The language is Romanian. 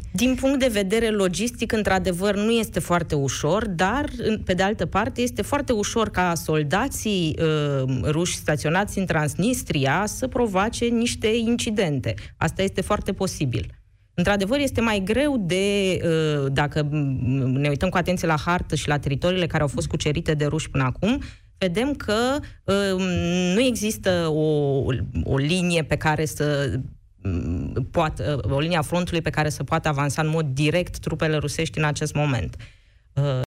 Din punct de vedere logistic, într-adevăr, nu este foarte ușor, dar, pe de altă parte, este foarte ușor ca soldații ruși staționați în Transnistria să provoace niște incidente. Asta este foarte posibil. Într-adevăr, este mai greu dacă ne uităm cu atenție la hartă și la teritoriile care au fost cucerite de ruși până acum, vedem că nu există o linie pe care o linie a frontului pe care să poată avansa în mod direct trupele rusești în acest moment.